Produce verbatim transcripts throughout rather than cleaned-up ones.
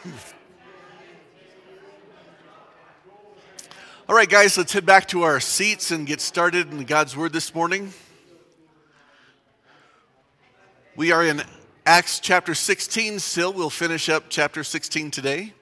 All right, guys, let's head back to our seats and get started in God's Word this morning. We are in Acts chapter sixteen still. We'll finish up chapter sixteen today.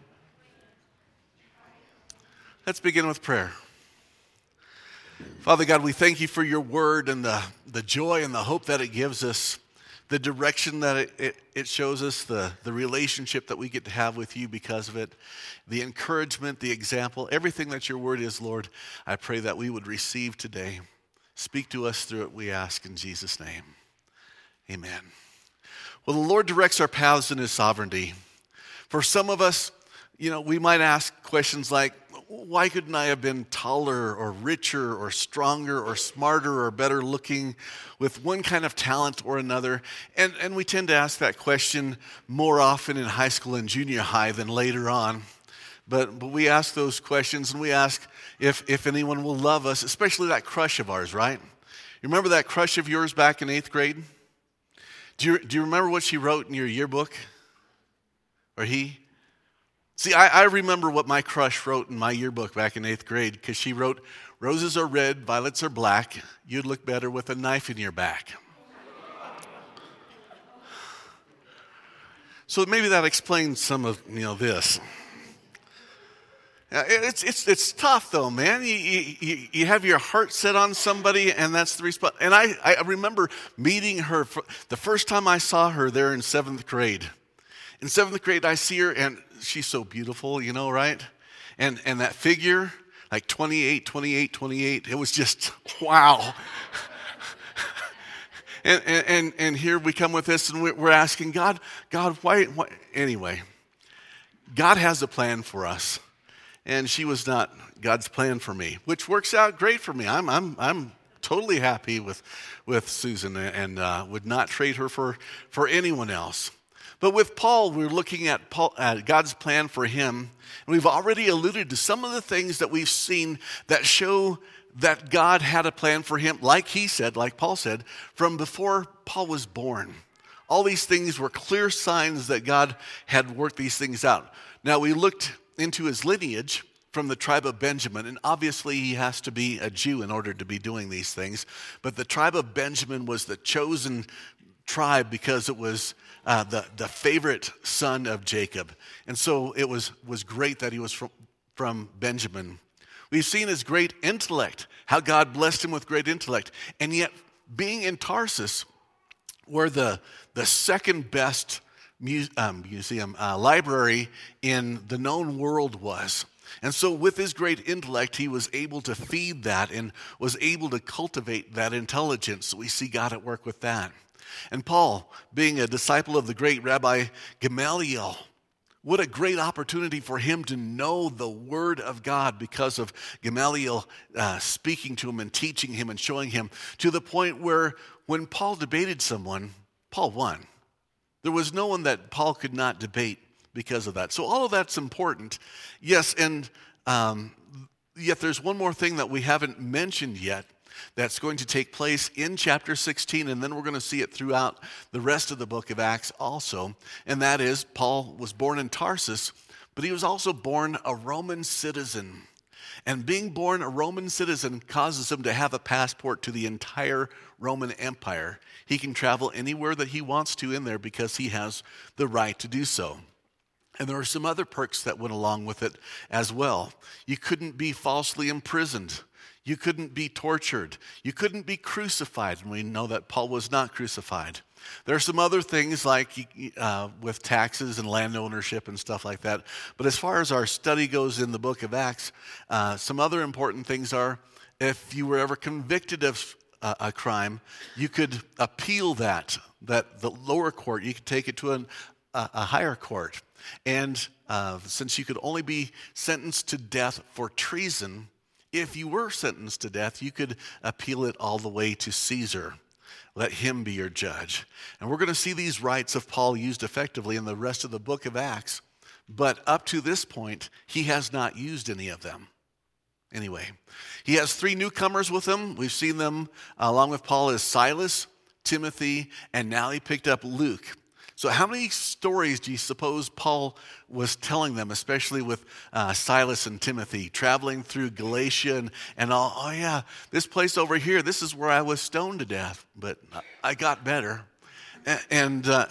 Let's begin with prayer. Father God, we thank you for your Word and the, the joy and the hope that it gives us, the direction that it, it, it shows us, the, the relationship that we get to have with you because of it, the encouragement, the example, everything that your Word is, Lord. I pray that we would receive today. Speak to us through it, we ask in Jesus' name. Amen. Well, the Lord directs our paths in his sovereignty. For some of us, you know, we might ask questions like, why couldn't I have been taller or richer or stronger or smarter or better looking with one kind of talent or another? And, and we tend to ask that question more often in high school and junior high than later on. But, but we ask those questions and we ask if, if anyone will love us, especially that crush of ours, right? You remember that crush of yours back in eighth grade? Do you, do you remember what she wrote in your yearbook? Or he? See, I, I remember what my crush wrote in my yearbook back in eighth grade because she wrote, "Roses are red, violets are black. You'd look better with a knife in your back." So maybe that explains some of, you know, this. It's it's it's tough though, man. You, you, you have your heart set on somebody, and that's the response. And I, I remember meeting her for, the first time I saw her there in seventh grade. In seventh grade, I see her, and she's so beautiful, you know, right? And and that figure, like twenty-eight, twenty-eight, twenty-eight, it was just, wow. and, and and here we come with this, and we're asking God, God, why, why? Anyway, God has a plan for us. And she was not God's plan for me, which works out great for me. I'm I'm I'm totally happy with with Susan, and uh, would not trade her for, for anyone else. But with Paul, we're looking at Paul, uh, God's plan for him, and we've already alluded to some of the things that we've seen that show that God had a plan for him, like he said, like Paul said, from before Paul was born. All these things were clear signs that God had worked these things out. Now, we looked into his lineage from the tribe of Benjamin, and obviously he has to be a Jew in order to be doing these things, but the tribe of Benjamin was the chosen tribe because it was uh, the, the favorite son of Jacob, and so it was, was great that he was from, from Benjamin. We've seen his great intellect, how God blessed him with great intellect, and yet being in Tarsus, where the, the second best Um, museum, uh, library in the known world was. And so with his great intellect, he was able to feed that and was able to cultivate that intelligence. So we see God at work with that. And Paul, being a disciple of the great Rabbi Gamaliel, what a great opportunity for him to know the Word of God because of Gamaliel uh, speaking to him and teaching him and showing him, to the point where when Paul debated someone, Paul won. There was no one that Paul could not debate because of that. So all of that's important. Yes, and um, yet there's one more thing that we haven't mentioned yet that's going to take place in chapter sixteen, and then we're going to see it throughout the rest of the book of Acts also, and that is Paul was born in Tarsus, but he was also born a Roman citizen. And being born a Roman citizen causes him to have a passport to the entire Roman Empire. He can travel anywhere that he wants to in there because he has the right to do so. And there are some other perks that went along with it as well. You couldn't be falsely imprisoned. You couldn't be tortured. You couldn't be crucified. And we know that Paul was not crucified. There are some other things like uh, with taxes and land ownership and stuff like that. But as far as our study goes in the book of Acts, uh, some other important things are if you were ever convicted of uh, a crime, you could appeal that, that the lower court. You could take it to an, a, a higher court. And uh, since you could only be sentenced to death for treason, if you were sentenced to death, you could appeal it all the way to Caesar. Let him be your judge. And we're going to see these rights of Paul used effectively in the rest of the book of Acts. But up to this point, he has not used any of them. Anyway, he has three newcomers with him. We've seen them uh, along with Paul as Silas, Timothy, and now he picked up Luke. So how many stories do you suppose Paul was telling them, especially with uh, Silas and Timothy, traveling through Galatia and, and all, oh yeah, this place over here, this is where I was stoned to death, but I got better. And uh,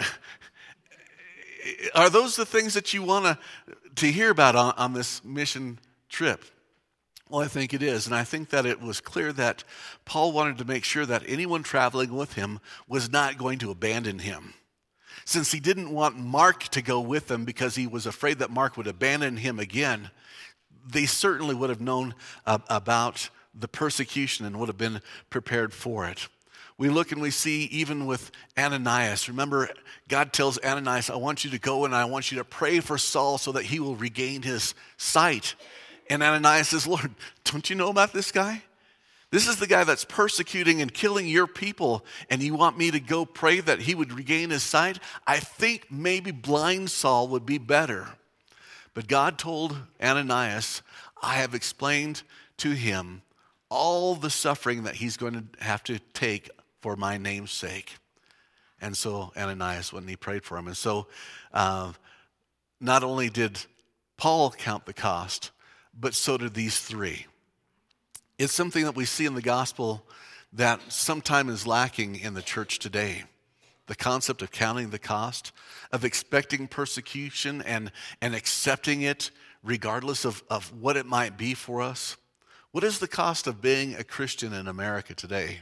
are those the things that you want to to hear about on, on this mission trip? Well, I think it is, and I think that it was clear that Paul wanted to make sure that anyone traveling with him was not going to abandon him. Since he didn't want Mark to go with them because he was afraid that Mark would abandon him again, they certainly would have known uh, about the persecution and would have been prepared for it. We look and we see even with Ananias. Remember, God tells Ananias, I want you to go and I want you to pray for Saul so that he will regain his sight. And Ananias says, Lord, don't you know about this guy? This is the guy that's persecuting and killing your people, and you want me to go pray that he would regain his sight? I think maybe blind Saul would be better. But God told Ananias, I have explained to him all the suffering that he's going to have to take for my name's sake. And so Ananias went and he prayed for him. And so uh, not only did Paul count the cost, but so did these three. It's something that we see in the gospel that sometimes is lacking in the church today. The concept of counting the cost, of expecting persecution and, and accepting it regardless of, of what it might be for us. What is the cost of being a Christian in America today?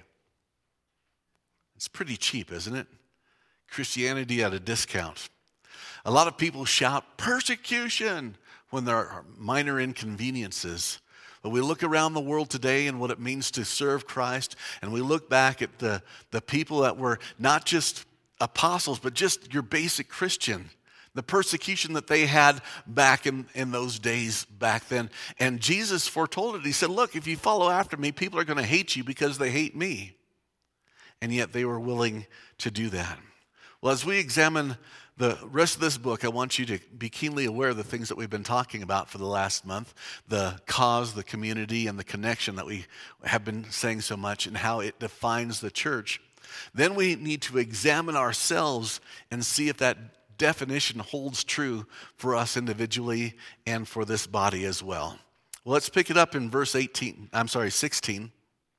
It's pretty cheap, isn't it? Christianity at a discount. A lot of people shout persecution when there are minor inconveniences. But we look around the world today and what it means to serve Christ, and we look back at the, the people that were not just apostles, but just your basic Christian, the persecution that they had back in, in those days back then. And Jesus foretold it. He said, look, if you follow after me, people are going to hate you because they hate me. And yet they were willing to do that. Well, as we examine the rest of this book, I want you to be keenly aware of the things that we've been talking about for the last month, the cause, the community, and the connection that we have been saying so much and how it defines the church. Then we need to examine ourselves and see if that definition holds true for us individually and for this body as well. Well, let's pick it up in verse eighteen. I'm sorry, sixteen.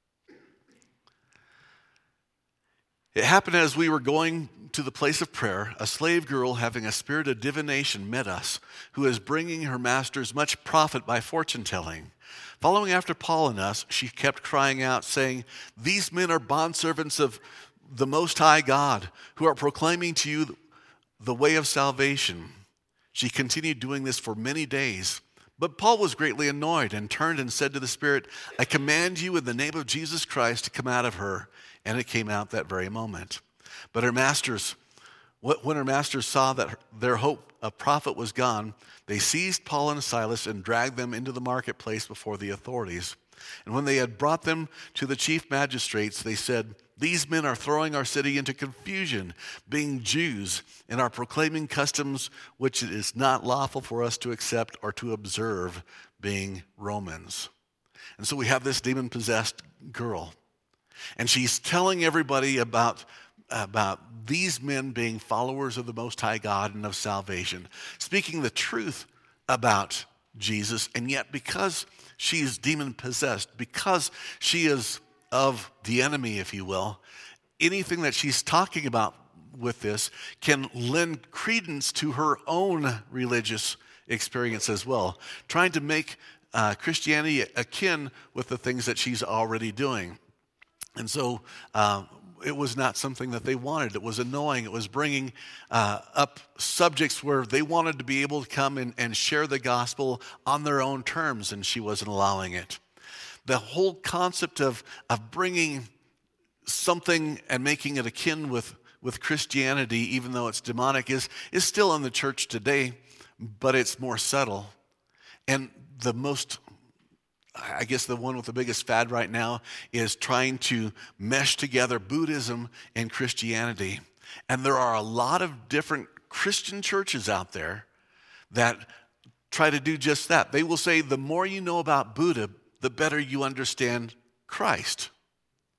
It happened as we were going to the place of prayer, a slave girl having a spirit of divination met us, who is bringing her masters much profit by fortune telling. Following after Paul and us, she kept crying out, saying, these men are bondservants of the Most High God, who are proclaiming to you the way of salvation. She continued doing this for many days. But Paul was greatly annoyed and turned and said to the spirit, I command you in the name of Jesus Christ to come out of her. And it came out that very moment. But her masters, when her masters saw that their hope of profit was gone, they seized Paul and Silas and dragged them into the marketplace before the authorities. And when they had brought them to the chief magistrates, they said, these men are throwing our city into confusion, being Jews, and are proclaiming customs which it is not lawful for us to accept or to observe, being Romans. And so we have this demon-possessed girl. And she's telling everybody about, about these men being followers of the Most High God and of salvation, speaking the truth about Jesus. And yet because she is demon-possessed, because she is of the enemy, if you will, anything that she's talking about with this can lend credence to her own religious experience as well, trying to make uh, Christianity akin with the things that she's already doing. And so uh, it was not something that they wanted. It was annoying. It was bringing uh, up subjects where they wanted to be able to come and, and share the gospel on their own terms, and she wasn't allowing it. The whole concept of, of bringing something and making it akin with, with Christianity, even though it's demonic, is, is still in the church today, but it's more subtle. And the most... I guess the one with the biggest fad right now is trying to mesh together Buddhism and Christianity. And there are a lot of different Christian churches out there that try to do just that. They will say the more you know about Buddha, the better you understand Christ.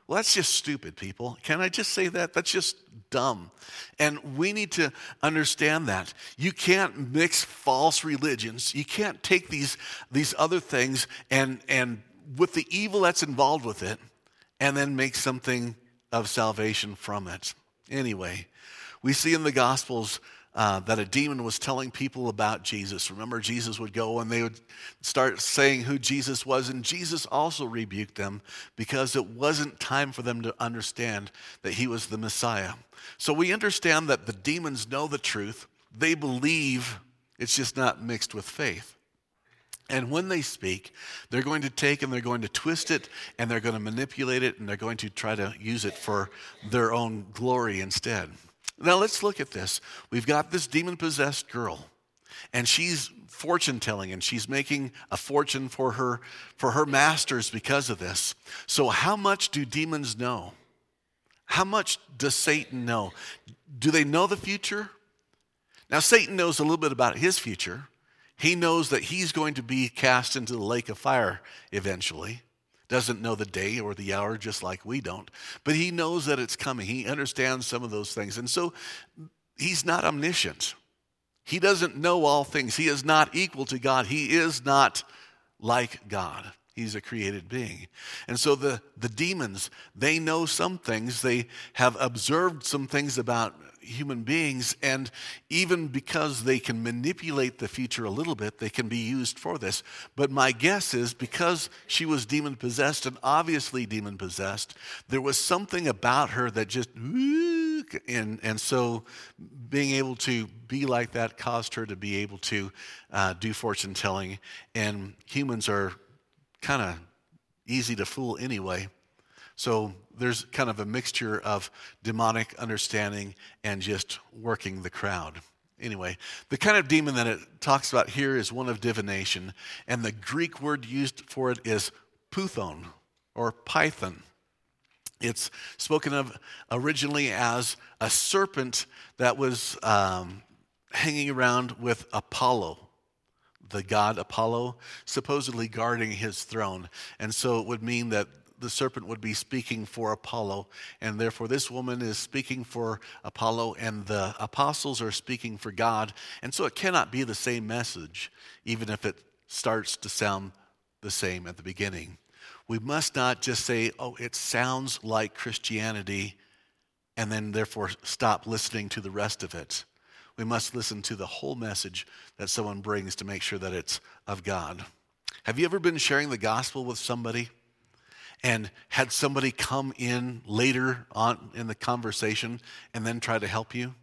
Well, that's just stupid, people. Can I just say that? That's just dumb. And we need to understand that. You can't mix false religions. You can't take these, these other things and, and with the evil that's involved with it and then make something of salvation from it. Anyway, we see in the Gospels Uh, that a demon was telling people about Jesus. Remember, Jesus would go and they would start saying who Jesus was, and Jesus also rebuked them because it wasn't time for them to understand that he was the Messiah. So we understand that the demons know the truth. They believe, it's just not mixed with faith. And when they speak, they're going to take and they're going to twist it and they're going to manipulate it and they're going to try to use it for their own glory instead. Now let's look at this. We've got this demon-possessed girl, and she's fortune-telling, and she's making a fortune for her for her masters because of this. So how much do demons know? How much does Satan know? Do they know the future? Now Satan knows a little bit about his future. He knows that he's going to be cast into the lake of fire eventually. Doesn't know the day or the hour just like we don't. But he knows that it's coming. He understands some of those things. And so he's not omniscient. He doesn't know all things. He is not equal to God. He is not like God. He's a created being. And so the, the demons, they know some things. They have observed some things about human beings, and even because they can manipulate the future a little bit, they can be used for this. But my guess is because she was demon-possessed, and obviously demon-possessed, there was something about her that just, and, and so being able to be like that caused her to be able to uh, do fortune-telling, and humans are kind of easy to fool anyway. So there's kind of a mixture of demonic understanding and just working the crowd. Anyway, the kind of demon that it talks about here is one of divination, and the Greek word used for it is puthon or python. It's spoken of originally as a serpent that was um, hanging around with Apollo, the god Apollo, supposedly guarding his throne. And so it would mean that the serpent would be speaking for Apollo, and therefore this woman is speaking for Apollo, and the apostles are speaking for God. And so it cannot be the same message, even if it starts to sound the same at the beginning. We must not just say, oh, it sounds like Christianity, and then therefore stop listening to the rest of it. We must listen to the whole message that someone brings to make sure that it's of God. Have you ever been sharing the gospel with somebody and had somebody come in later on in the conversation and then try to help you?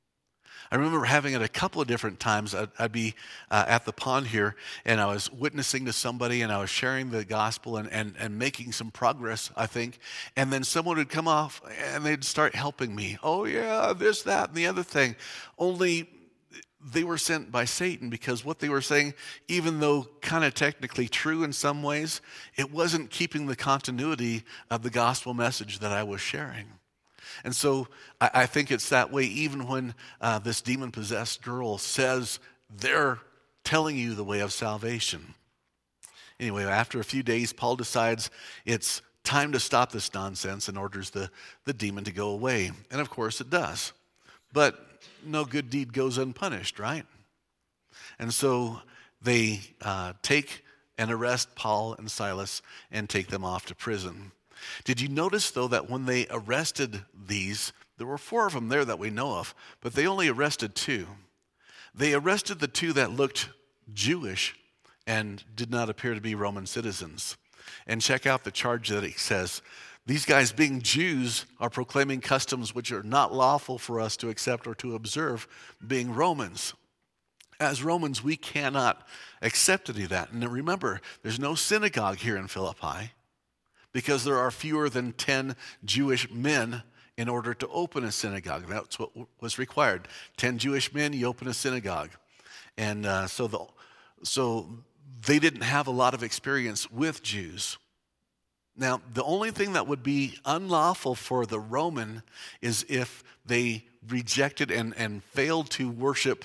I remember having it a couple of different times. I'd, I'd be uh, at the pond here, and I was witnessing to somebody, and I was sharing the gospel and, and, and making some progress, I think. And then someone would come off, and they'd start helping me. Oh, yeah, this, that, and the other thing. Only they were sent by Satan, because what they were saying, even though kind of technically true in some ways, it wasn't keeping the continuity of the gospel message that I was sharing. And so I, I think it's that way even when uh, this demon-possessed girl says they're telling you the way of salvation. Anyway, after a few days, Paul decides it's time to stop this nonsense and orders the, the demon to go away. And of course it does. But no good deed goes unpunished, right? And so they uh, take and arrest Paul and Silas and take them off to prison. Did you notice, though, that when they arrested these, there were four of them there that we know of, but they only arrested two. They arrested the two that looked Jewish and did not appear to be Roman citizens. And check out the charge that it says. These guys, being Jews, are proclaiming customs which are not lawful for us to accept or to observe, being Romans. As Romans, we cannot accept any of that. And remember, there's no synagogue here in Philippi because there are fewer than ten Jewish men in order to open a synagogue. That's what was required. Ten Jewish men, you open a synagogue. And uh, so, the, so they didn't have a lot of experience with Jews. Now, the only thing that would be unlawful for the Roman is if they rejected and, and failed to worship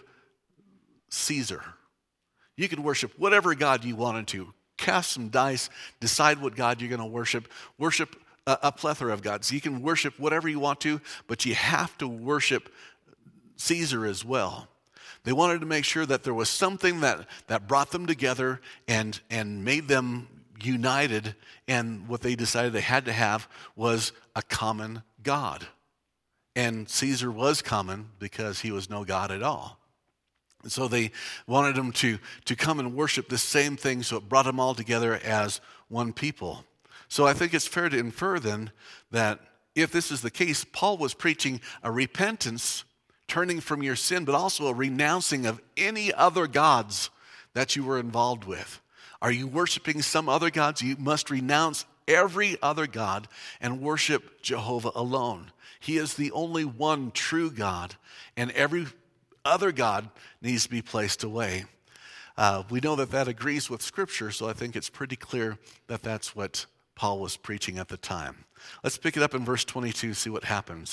Caesar. You could worship whatever god you wanted to. Cast some dice, decide what god you're going to worship. Worship a, a plethora of gods. You can worship whatever you want to, but you have to worship Caesar as well. They wanted to make sure that there was something that, that brought them together and, and made them united, and what they decided they had to have was a common God. And Caesar was common because he was no God at all. And so they wanted them to, to come and worship the same thing, so it brought them all together as one people. So I think it's fair to infer then that if this is the case, Paul was preaching a repentance, turning from your sin, but also a renouncing of any other gods that you were involved with. Are you worshiping some other gods? You must renounce every other god and worship Jehovah alone. He is the only one true God, and every other god needs to be placed away. Uh, we know that that agrees with Scripture, so I think it's pretty clear that that's what Paul was preaching at the time. Let's pick it up in verse twenty-two, see what happens.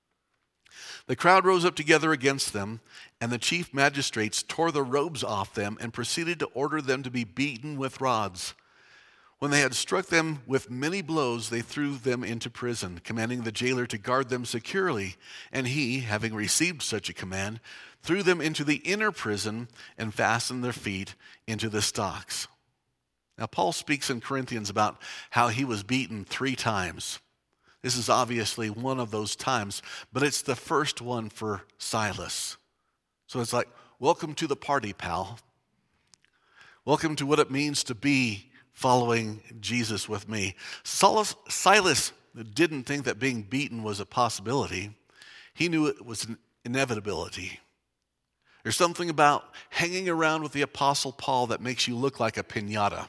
The crowd rose up together against them, and the chief magistrates tore the robes off them and proceeded to order them to be beaten with rods. When they had struck them with many blows, they threw them into prison, commanding the jailer to guard them securely. And he, having received such a command, threw them into the inner prison and fastened their feet into the stocks. Now, Paul speaks in Corinthians about how he was beaten three times. This is obviously one of those times, but it's the first one for Silas. So it's like, welcome to the party, pal. Welcome to what it means to be following Jesus with me. Silas, Silas didn't think that being beaten was a possibility. He knew it was an inevitability. There's something about hanging around with the Apostle Paul that makes you look like a piñata.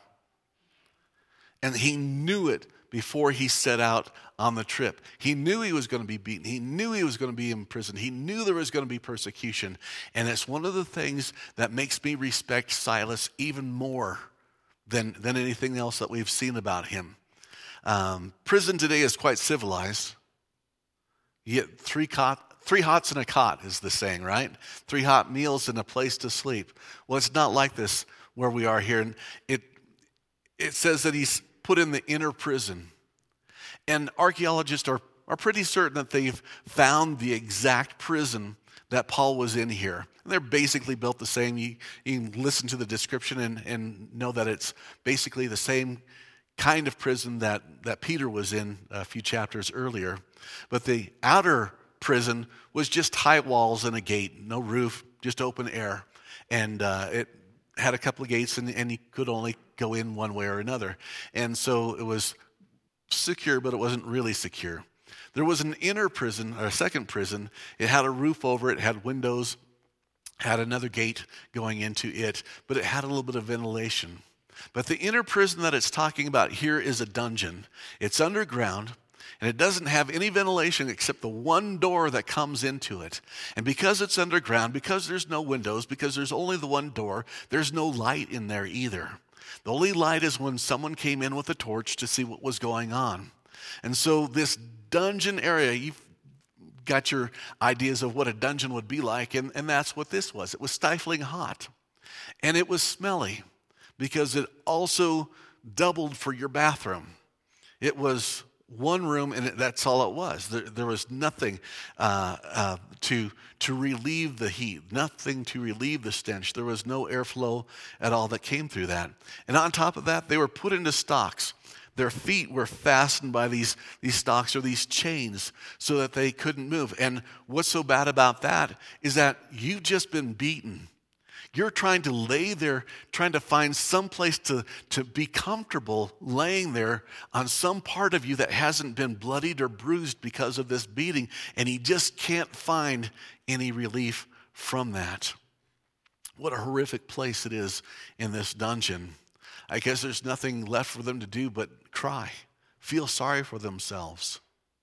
And he knew it before he set out on the trip. He knew he was going to be beaten. He knew he was going to be in prison. He knew there was going to be persecution. And it's one of the things that makes me respect Silas even more than, than anything else that we've seen about him. Um, prison today is quite civilized. You get three, cot, three hots and a cot is the saying, right? Three hot meals and a place to sleep. Well, it's not like this where we are here. And it, it says that he's put in the inner prison. And archaeologists are, are pretty certain that they've found the exact prison that Paul was in here. And they're basically built the same. You, you can listen to the description and, and know that it's basically the same kind of prison that, that Peter was in a few chapters earlier. But the outer prison was just high walls and a gate, no roof, just open air. And uh, it had a couple of gates, and, and you could only go in one way or another. And so it was secure, but it wasn't really secure. There was an inner prison, or a second prison. It had a roof over it, had windows, had another gate going into it, but it had a little bit of ventilation. But the inner prison that it's talking about here is a dungeon. It's underground, and it doesn't have any ventilation except the one door that comes into it. And because it's underground, because there's no windows, because there's only the one door, there's no light in there either. The only light is when someone came in with a torch to see what was going on. And so this dungeon area, you've got your ideas of what a dungeon would be like, and, and that's what this was. It was stifling hot, and it was smelly because it also doubled for your bathroom. It was one room, and that's all it was. There, there was nothing uh, uh, to, to relieve the heat, nothing to relieve the stench. There was no airflow at all that came through that. And on top of that, they were put into stocks. Their feet were fastened by these, these stocks or these chains so that they couldn't move. And what's so bad about that is that you've just been beaten. You're trying to lay there, trying to find some place to, to be comfortable laying there on some part of you that hasn't been bloodied or bruised because of this beating, and you just can't find any relief from that. What a horrific place it is in this dungeon. I guess there's nothing left for them to do but cry, feel sorry for themselves.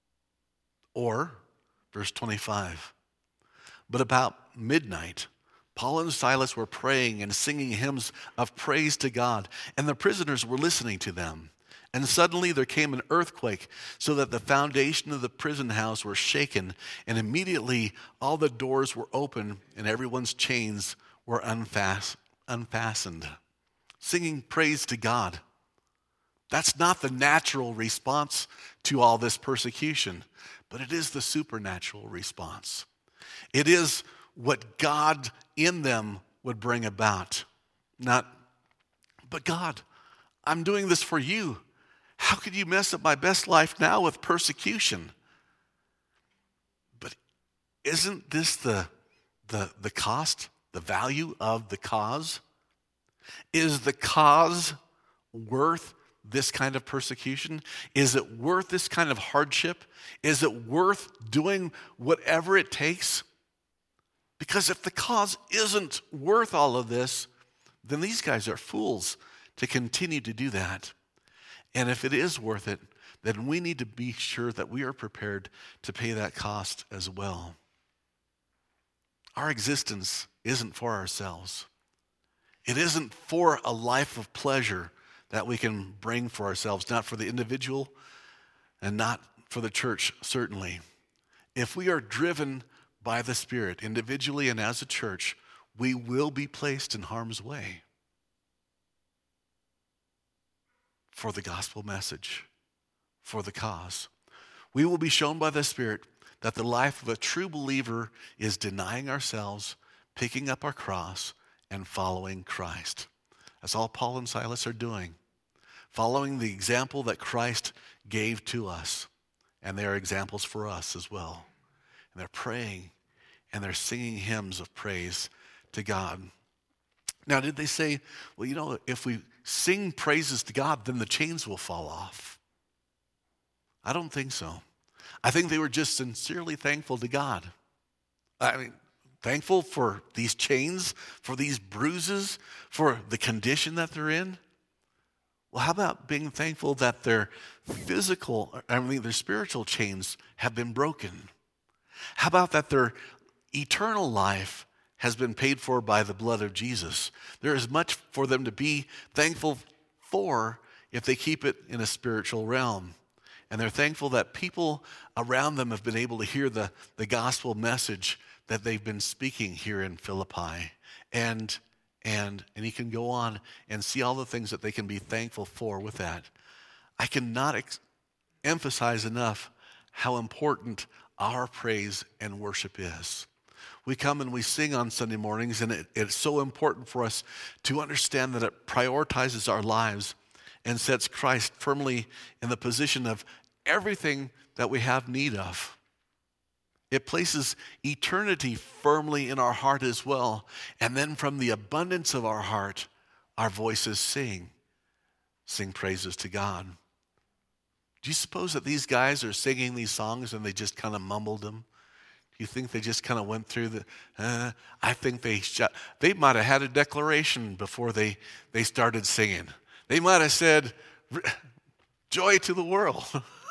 Or, verse twenty-five, but about midnight, Paul and Silas were praying and singing hymns of praise to God, and the prisoners were listening to them. And suddenly there came an earthquake, so that the foundation of the prison house were shaken, and immediately all the doors were open, and everyone's chains were unfast- unfastened. Singing praise to God. That's not the natural response to all this persecution, but it is the supernatural response. It is what God in them would bring about. Not, but God, I'm doing this for you. How could you mess up my best life now with persecution? But isn't this the, the, the cost, the value of the cause? Is the cause worth this kind of persecution? Is it worth this kind of hardship? Is it worth doing whatever it takes? Because if the cause isn't worth all of this, then these guys are fools to continue to do that. And if it is worth it, then we need to be sure that we are prepared to pay that cost as well. Our existence isn't for ourselves. It isn't for a life of pleasure that we can bring for ourselves, not for the individual and not for the church, certainly. If we are driven by the Spirit, individually and as a church, we will be placed in harm's way for the gospel message, for the cause. We will be shown by the Spirit that the life of a true believer is denying ourselves, picking up our cross, and following Christ. That's all Paul and Silas are doing, following the example that Christ gave to us. And they are examples for us as well. And they're praying and they're singing hymns of praise to God. Now, did they say, well, you know, if we sing praises to God, then the chains will fall off? I don't think so. I think they were just sincerely thankful to God. I mean, thankful for these chains, for these bruises, for the condition that they're in. Well, how about being thankful that their physical, I mean, their spiritual chains have been broken? How about that their eternal life has been paid for by the blood of Jesus? There is much for them to be thankful for if they keep it in a spiritual realm. And they're thankful that people around them have been able to hear the, the gospel message that they've been speaking here in Philippi. And, and, and he can go on and see all the things that they can be thankful for with that. I cannot ex- emphasize enough how important our praise and worship is. We come and we sing on Sunday mornings, and it, it's so important for us to understand that it prioritizes our lives and sets Christ firmly in the position of everything that we have need of. It places eternity firmly in our heart as well. And then from the abundance of our heart, our voices sing, sing praises to God. Do you suppose that these guys are singing these songs and they just kind of mumbled them? Do you think they just kind of went through the, uh, I think they shut, they might have had a declaration before they, they started singing. They might have said, joy to the world.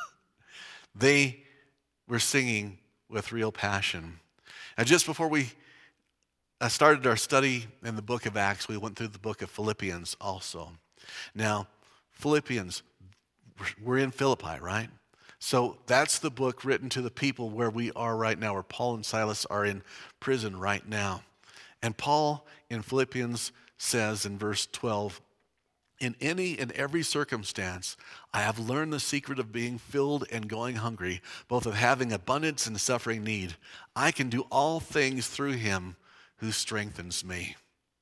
They were singing with real passion. And just before we started our study in the book of Acts, we went through the book of Philippians also. Now, Philippians, we're in Philippi, right? So that's the book written to the people where we are right now, where Paul and Silas are in prison right now. And Paul in Philippians says in verse twelve, in any and every circumstance, I have learned the secret of being filled and going hungry, both of having abundance and suffering need. I can do all things through him who strengthens me.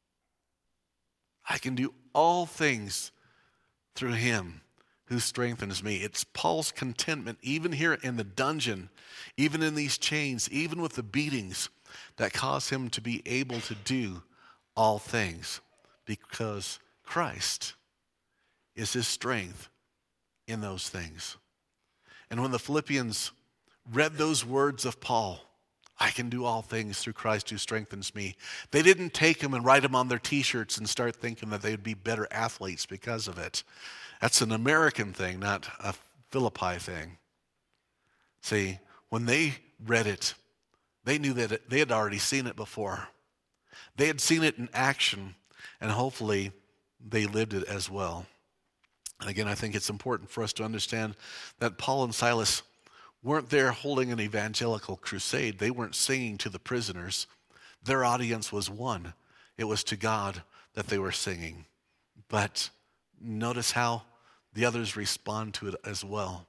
I can do all things through him who strengthens me. It's Paul's contentment, even here in the dungeon, even in these chains, even with the beatings, that cause him to be able to do all things, because Christ is his strength in those things. And when the Philippians read those words of Paul, I can do all things through Christ who strengthens me, they didn't take them and write them on their t-shirts and start thinking that they'd be better athletes because of it. That's an American thing, not a Philippi thing. See, when they read it, they knew that it, they had already seen it before. They had seen it in action, and hopefully they lived it as well. And again, I think it's important for us to understand that Paul and Silas weren't there holding an evangelical crusade. They weren't singing to the prisoners. Their audience was one. It was to God that they were singing. But notice how the others respond to it as well.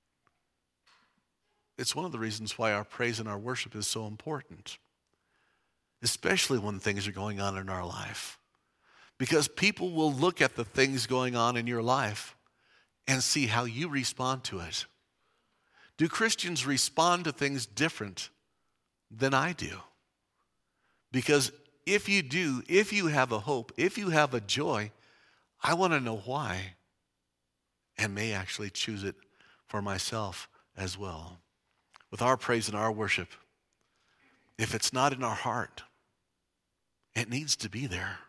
It's one of the reasons why our praise and our worship is so important, especially when things are going on in our life. Because people will look at the things going on in your life and see how you respond to it. Do Christians respond to things different than I do? Because if you do, if you have a hope, if you have a joy, I want to know why, and may actually choose it for myself as well. With our praise and our worship, if it's not in our heart, it needs to be there.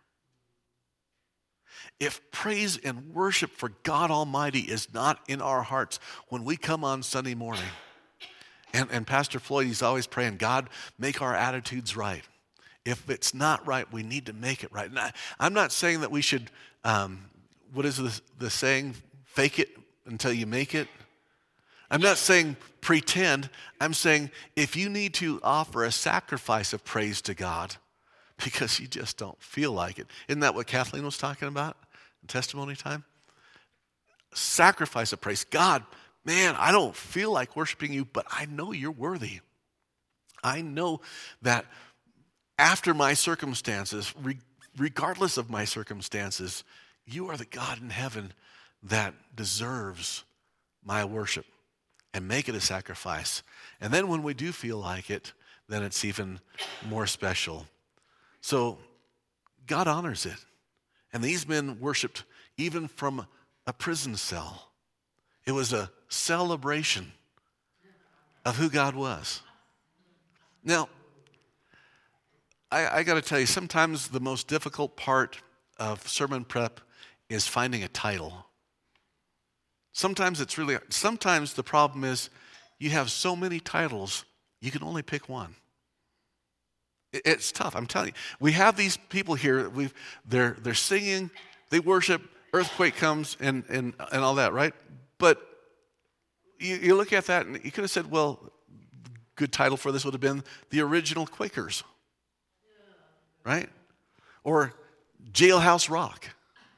If praise and worship for God Almighty is not in our hearts when we come on Sunday morning, and, and Pastor Floyd, he's always praying, God, make our attitudes right. If it's not right, we need to make it right. And I, I'm not saying that we should, um, what is the, the saying, fake it until you make it? I'm not saying pretend. I'm saying if you need to offer a sacrifice of praise to God because you just don't feel like it. Isn't that what Kathleen was talking about in testimony time? Sacrifice of praise. God, man, I don't feel like worshiping you, but I know you're worthy. I know that after my circumstances, re- regardless of my circumstances, you are the God in heaven that deserves my worship, and make it a sacrifice. And then when we do feel like it, then it's even more special. So God honors it. And these men worshiped even from a prison cell. It was a celebration of who God was. Now, I, I got to tell you, sometimes the most difficult part of sermon prep is finding a title. Sometimes it's really, sometimes the problem is you have so many titles, you can only pick one. It, it's tough, I'm telling you. We have these people here, we've, they're, they're singing, they worship, earthquake comes and, and, and all that, right? But you, you look at that and you could have said, well, good title for this would have been The Original Quakers, right? Or Jailhouse Rock.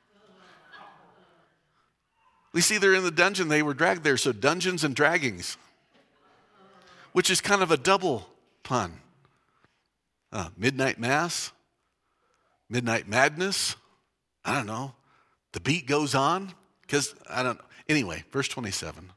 We see they're in the dungeon, they were dragged there, so Dungeons and Draggings, which is kind of a double pun. Uh, Midnight Mass, Midnight Madness, I don't know. The beat goes on, because I don't know. Anyway, verse twenty-seven.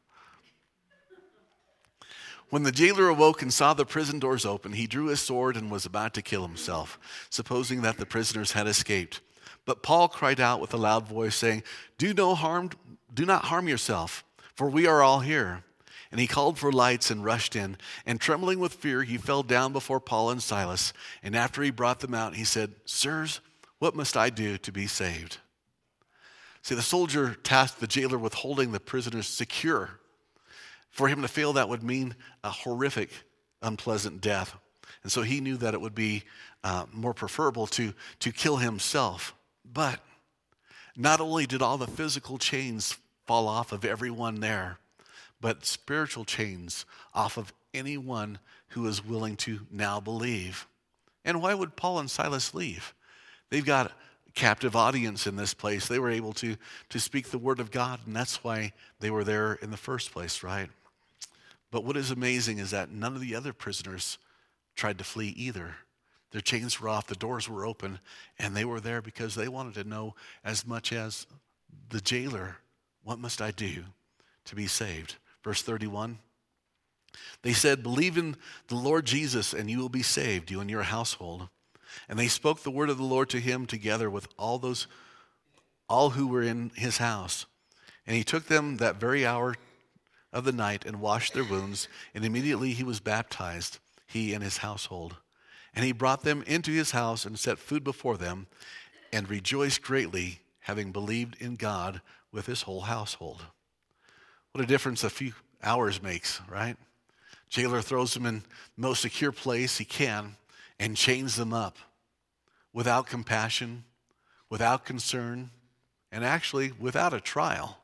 When the jailer awoke and saw the prison doors open, he drew his sword and was about to kill himself, supposing that the prisoners had escaped. But Paul cried out with a loud voice, saying, Do no harm, do not harm yourself, for we are all here. And he called for lights and rushed in. And trembling with fear, he fell down before Paul and Silas. And after he brought them out, he said, Sirs, what must I do to be saved? See, the soldier tasked the jailer with holding the prisoners secure. For him to fail, that would mean a horrific, unpleasant death. And so he knew that it would be uh, more preferable to, to kill himself. But not only did all the physical chains fall off of everyone there, but spiritual chains off of anyone who is willing to now believe. And why would Paul and Silas leave? They've got a captive audience in this place. They were able to, to speak the word of God, and that's why they were there in the first place, right? But what is amazing is that none of the other prisoners tried to flee either. Their chains were off, the doors were open, and they were there because they wanted to know as much as the jailer, what must I do to be saved? Verse thirty-one, they said, believe in the Lord Jesus and you will be saved, you and your household. And they spoke the word of the Lord to him together with all those, all who were in his house. And he took them that very hour of the night and washed their wounds, and immediately he was baptized, he and his household. And he brought them into his house and set food before them, and rejoiced greatly, having believed in God with his whole household. What a difference a few hours makes, right? Jailer throws them in the most secure place he can and chains them up without compassion, without concern, and actually without a trial.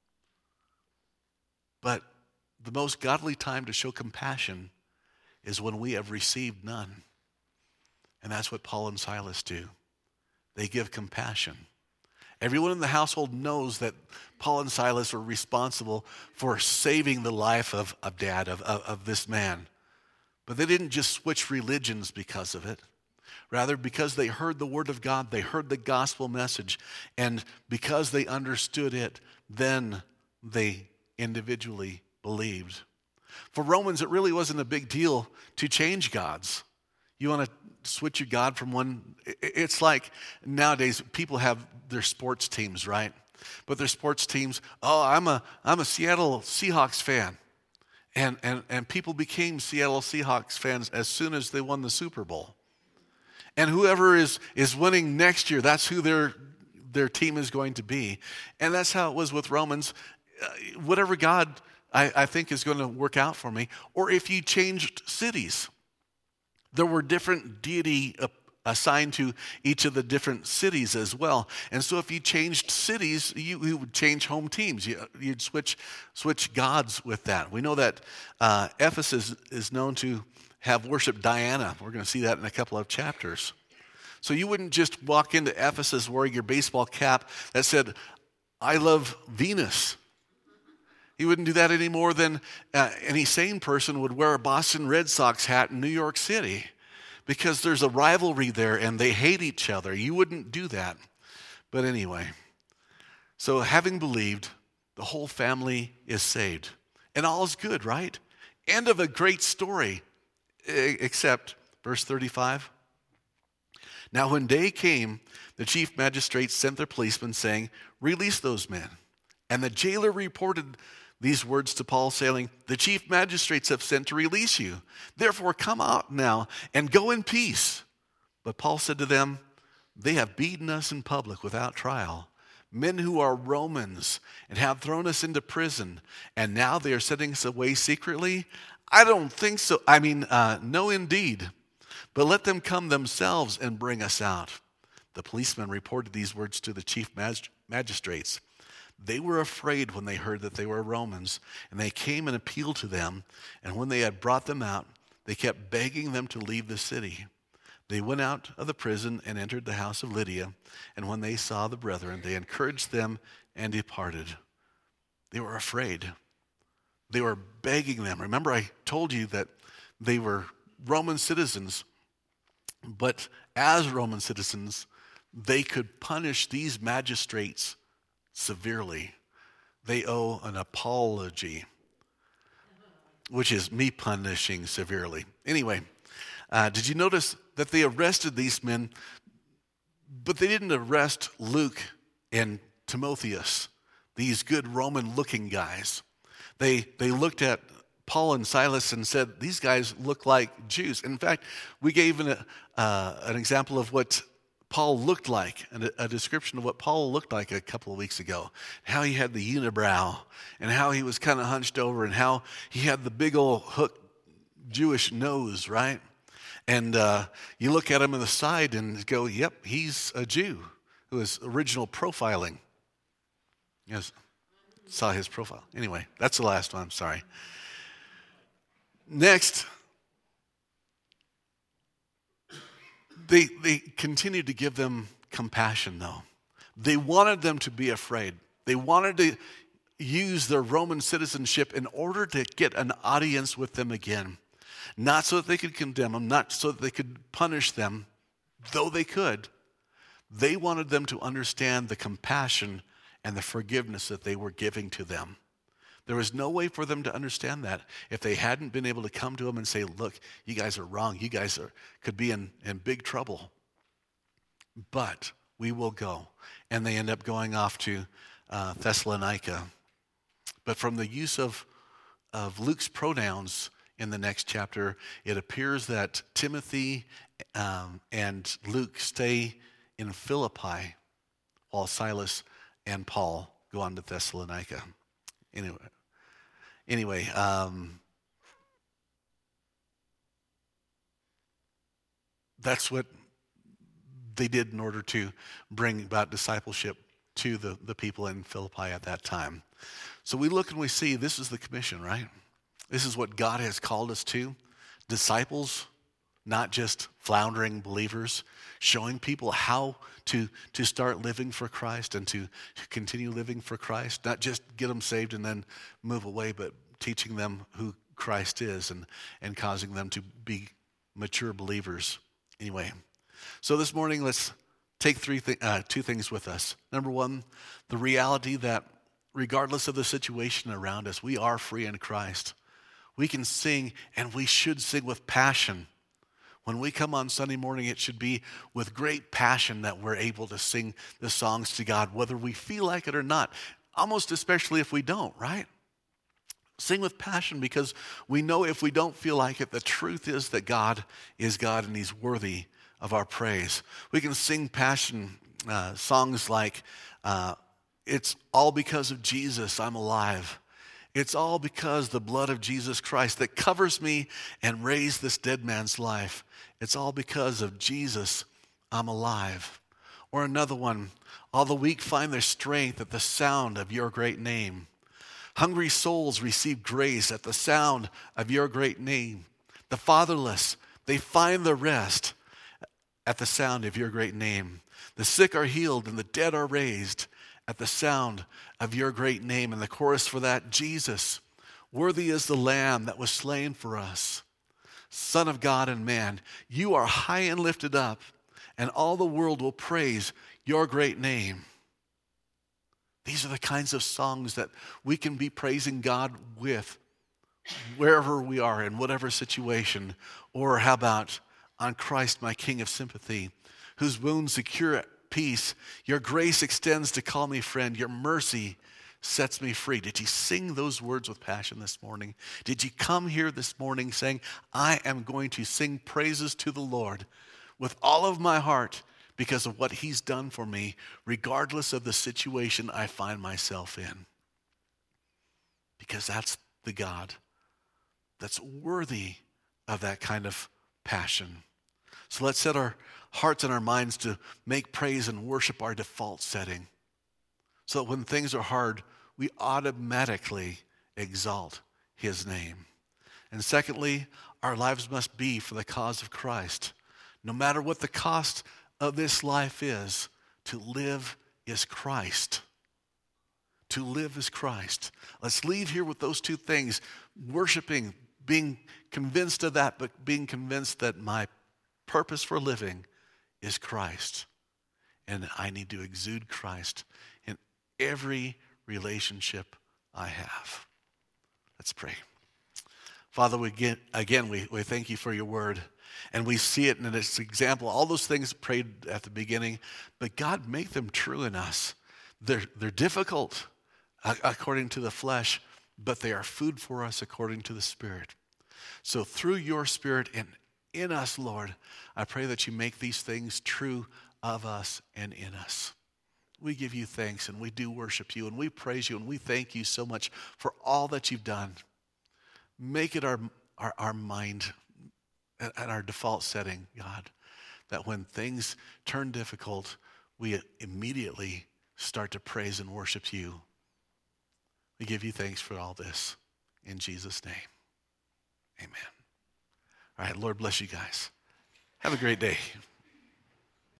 But the most godly time to show compassion is when we have received none. And that's what Paul and Silas do. They give compassion. Everyone in the household knows that Paul and Silas were responsible for saving the life of, of dad, of, of, of this man. But they didn't just switch religions because of it. Rather, because they heard the word of God, they heard the gospel message, and because they understood it, then they individually believed. For Romans, it really wasn't a big deal to change gods. You want to switch your God from one, it's like nowadays people have their sports teams, right? But their sports teams, oh, I'm a I'm a Seattle Seahawks fan. And and and people became Seattle Seahawks fans as soon as they won the Super Bowl. And whoever is is winning next year, that's who their their team is going to be. And that's how it was with Romans. Uh, whatever God I, I think is going to work out for me. Or if you changed cities, there were different deity assigned to each of the different cities as well. And so if you changed cities, you, you would change home teams. You, you'd switch switch gods with that. We know that uh, Ephesus is known to have worshiped Diana. We're going to see that in a couple of chapters. So you wouldn't just walk into Ephesus wearing your baseball cap that said, I love Venus. You wouldn't do that any more than uh, any sane person would wear a Boston Red Sox hat in New York City, because there's a rivalry there and they hate each other. You wouldn't do that. But anyway, so having believed, the whole family is saved. And all is good, right? End of a great story, except verse thirty-five. Now when day came, the chief magistrates sent their policemen saying, release those men. And the jailer reported these words to Paul, saying, the chief magistrates have sent to release you. Therefore come out now and go in peace. But Paul said to them, they have beaten us in public without trial, men who are Romans, and have thrown us into prison, and now they are sending us away secretly? I don't think so. I mean, uh, no indeed. But let them come themselves and bring us out. The policemen reported these words to the chief mag- magistrates. They were afraid when they heard that they were Romans, and they came and appealed to them. And when they had brought them out, they kept begging them to leave the city. They went out of the prison and entered the house of Lydia. And when they saw the brethren, they encouraged them and departed. They were afraid. They were begging them. Remember, I told you that they were Roman citizens, but as Roman citizens, they could punish these magistrates severely. They owe an apology, which is me punishing severely. Anyway, uh, did you notice that they arrested these men, but they didn't arrest Luke and Timotheus, these good Roman-looking guys. They they looked at Paul and Silas and said, these guys look like Jews. In fact, we gave an, uh, an example of what Paul looked like, a description of what Paul looked like a couple of weeks ago. How he had the unibrow, and how he was kind of hunched over, and how he had the big old hook Jewish nose, right? And uh, you look at him on the side and go, yep, he's a Jew. Who is original profiling. Yes, saw his profile. Anyway, that's the last one, I'm sorry. Next, They they continued to give them compassion, though. They wanted them to be afraid. They wanted to use their Roman citizenship in order to get an audience with them again. Not so that they could condemn them, not so that they could punish them, though they could. They wanted them to understand the compassion and the forgiveness that they were giving to them. There was no way for them to understand that if they hadn't been able to come to them and say, look, you guys are wrong. You guys are, could be in, in big trouble. But we will go. And they end up going off to uh, Thessalonica. But from the use of, of Luke's pronouns in the next chapter, it appears that Timothy um, and Luke stay in Philippi while Silas and Paul go on to Thessalonica. Anyway, anyway, um, that's what they did in order to bring about discipleship to the, the people in Philippi at that time. So we look and we see this is the commission, right? This is what God has called us to. Disciples not just floundering believers, showing people how to, to start living for Christ and to, to continue living for Christ, not just get them saved and then move away, but teaching them who Christ is and, and causing them to be mature believers. Anyway, so this morning let's take three th- uh, two things with us. Number one, the reality that regardless of the situation around us, we are free in Christ. We can sing, and we should sing with passion. When we come on Sunday morning, it should be with great passion that we're able to sing the songs to God, whether we feel like it or not, almost especially if we don't, right? Sing with passion because we know if we don't feel like it, the truth is that God is God and He's worthy of our praise. We can sing passion uh, songs like, uh, it's all because of Jesus, I'm alive. It's all because the blood of Jesus Christ that covers me and raised this dead man's life. It's all because of Jesus, I'm alive. Or another one, all the weak find their strength at the sound of your great name. Hungry souls receive grace at the sound of your great name. The fatherless, they find their rest at the sound of your great name. The sick are healed and the dead are raised at the sound of your great name. And the chorus for that, Jesus, worthy is the Lamb that was slain for us. Son of God and man, you are high and lifted up, and all the world will praise your great name. These are the kinds of songs that we can be praising God with wherever we are, in whatever situation. Or how about, on Christ, my King of sympathy, whose wounds secure peace, your grace extends to call me friend, your mercy sets me free. Did you sing those words with passion this morning? Did you come here this morning saying, I am going to sing praises to the Lord with all of my heart because of what He's done for me, regardless of the situation I find myself in? Because that's the God that's worthy of that kind of passion. So let's set our hearts and our minds to make praise and worship our default setting, so that when things are hard, we automatically exalt His name. And secondly, our lives must be for the cause of Christ. No matter what the cost of this life is, to live is Christ. To live is Christ. Let's leave here with those two things, worshiping, being convinced of that, but being convinced that my purpose for living is Christ. And I need to exude Christ in every relationship I have. Let's pray. Father, we get, again, we, we thank you for your word. And we see it in its example. All those things prayed at the beginning, but God, make them true in us. They're, they're difficult according to the flesh, but they are food for us according to the Spirit. So through your Spirit and in us, Lord, I pray that you make these things true of us and in us. We give you thanks and we do worship you and we praise you and we thank you so much for all that you've done. Make it our, our, our mind and our default setting, God, that when things turn difficult, we immediately start to praise and worship you. We give you thanks for all this. In Jesus' name, amen. All right, Lord bless you guys. Have a great day.